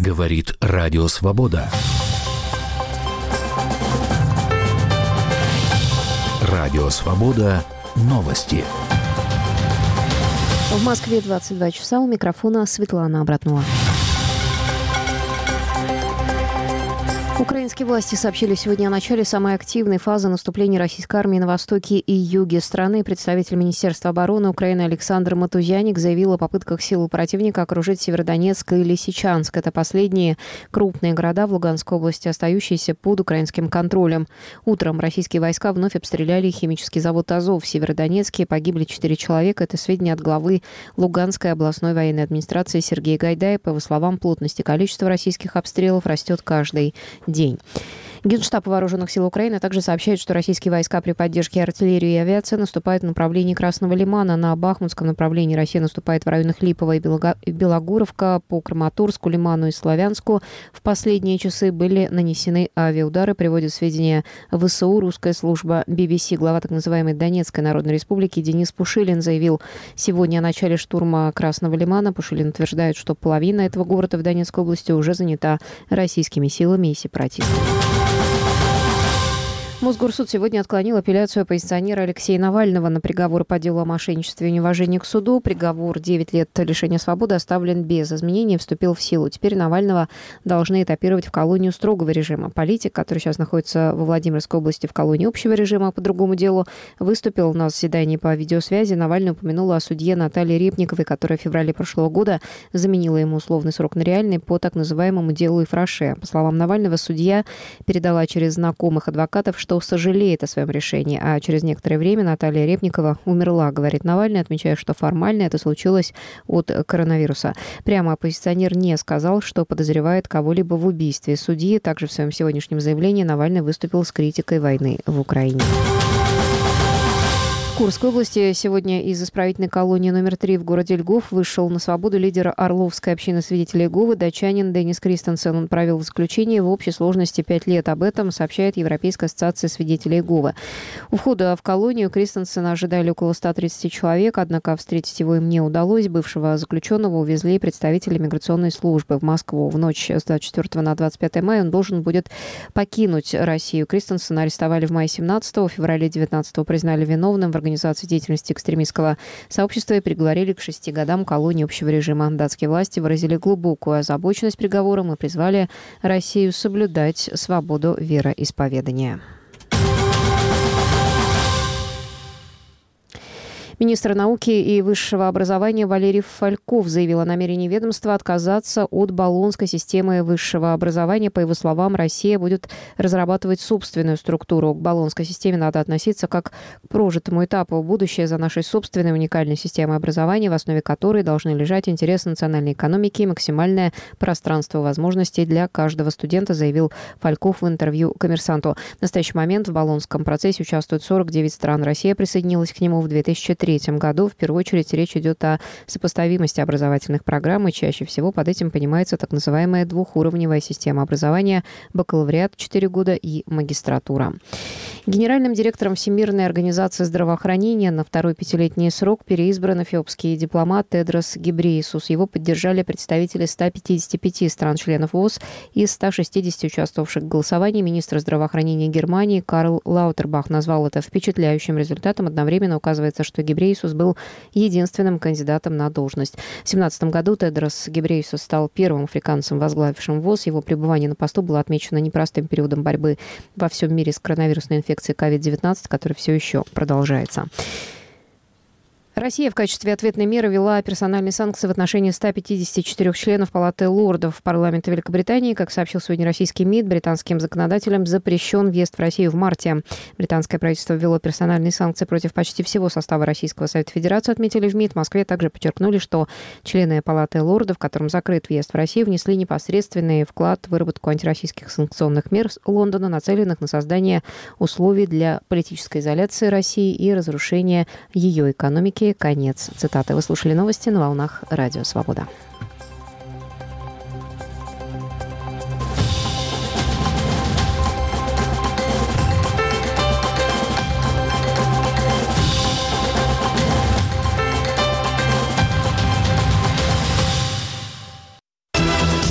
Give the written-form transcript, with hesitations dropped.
Говорит Радио Свобода. Радио Свобода. Новости. В Москве 22 часа. У микрофона Светлана Абратнова. Украинские власти сообщили сегодня о начале самой активной фазы наступления российской армии на востоке и юге страны. Представитель Министерства обороны Украины Александр Матузяник заявил о попытках сил противника окружить Северодонецк и Лисичанск. Это последние крупные города в Луганской области, остающиеся под украинским контролем. Утром российские войска вновь обстреляли химический завод «Азов» в Северодонецке. Погибли 4 человека. Это сведения от главы Луганской областной военной администрации Сергея Гайдая. По его словам, плотность и количество российских обстрелов растет каждый день. Генштаб Вооруженных сил Украины также сообщает, что российские войска при поддержке артиллерии и авиации наступают в направлении Красного Лимана. На Бахмутском направлении Россия наступает в районах Липово и Белогоровка, по Краматорску, Лиману и Славянску. В последние часы были нанесены авиаудары, приводит сведения ВСУ. Русская служба BBC. Глава так называемой Донецкой Народной Республики Денис Пушилин заявил сегодня о начале штурма Красного Лимана. Пушилин утверждает, что половина этого города в Донецкой области уже занята российскими силами и сепаратистами. Мосгорсуд сегодня отклонил апелляцию оппозиционера Алексея Навального на приговор по делу о мошенничестве и неуважении к суду. Приговор 9 лет лишения свободы оставлен без изменений и вступил в силу. Теперь Навального должны этапировать в колонию строгого режима. Политик, который сейчас находится во Владимирской области в колонии общего режима по другому делу, выступил на заседании по видеосвязи. Навальный упомянул о судье Наталье Репниковой, которая в феврале прошлого года заменила ему условный срок на реальный по так называемому делу Ифраше. По словам Навального, судья передала через знакомых адвокатов, что сожалеет о своем решении, а через некоторое время Наталья Репникова умерла, говорит Навальный, отмечая, что формально это случилось от коронавируса. Прямо оппозиционер не сказал, что подозревает кого-либо в убийстве судьи. Также в своем сегодняшнем заявлении Навальный выступил с критикой войны в Украине. В Курской области сегодня из исправительной колонии номер 3 в городе Льгов вышел на свободу лидер Орловской общины свидетелей Иеговы, датчанин Денис Кристенсен. Он провел в заключении в общей сложности 5 лет. Об этом сообщает Европейская ассоциация свидетелей Иеговы. У входа в колонию Кристенсена ожидали около 130 человек, однако встретить его им не удалось. Бывшего заключенного увезли представители миграционной службы в Москву. В ночь с 24 на 25 мая он должен будет покинуть Россию. Кристенсена арестовали в мае 17-го, в феврале 19-го признали виновным в организации деятельности экстремистского сообщества и приговорили к 6 годам колонии общего режима. Датские власти выразили глубокую озабоченность приговором и призвали Россию соблюдать свободу вероисповедания. Министр науки и высшего образования Валерий Фальков заявил о намерении ведомства отказаться от Болонской системы высшего образования. По его словам, Россия будет разрабатывать собственную структуру. К Болонской системе надо относиться как к прожитому этапу. Будущее за нашей собственной уникальной системой образования, в основе которой должны лежать интересы национальной экономики и максимальное пространство возможностей для каждого студента, заявил Фальков в интервью «Коммерсанту». В настоящий момент в Болонском процессе участвуют 49 стран. Россия присоединилась к нему в 2003 году. В первую очередь речь идет о сопоставимости образовательных программ, и чаще всего под этим понимается так называемая двухуровневая система образования: бакалавриат 4 года и магистратура. Генеральным директором Всемирной организации здравоохранения на второй пятилетний срок переизбран эфиопский дипломат Тедрос Гебрейесус. Его поддержали представители 155 стран-членов ВОЗ из 160 участвовавших в голосовании. Министр здравоохранения Германии Карл Лаутербах назвал это впечатляющим результатом. Одновременно указывается, что Гебрейесус был единственным кандидатом на должность. В 2017 году Тедрос Гебрейесус стал первым африканцем, возглавившим ВОЗ. Его пребывание на посту было отмечено непростым периодом борьбы во всем мире с коронавирусной инфекцией COVID-19, который все еще продолжается. Россия в качестве ответной меры ввела персональные санкции в отношении 154 членов Палаты лордов парламента Великобритании. Как сообщил сегодня российский МИД, британским законодателям запрещен въезд в Россию в марте. Британское правительство ввело персональные санкции против почти всего состава Российского Совета Федерации, отметили в МИД. В Москве также подчеркнули, что члены Палаты лордов, которым закрыт въезд в Россию, внесли непосредственный вклад в выработку антироссийских санкционных мер Лондона, нацеленных на создание условий для политической изоляции России и разрушения ее экономики. Конец цитаты. Вы слушали новости на волнах Радио Свобода.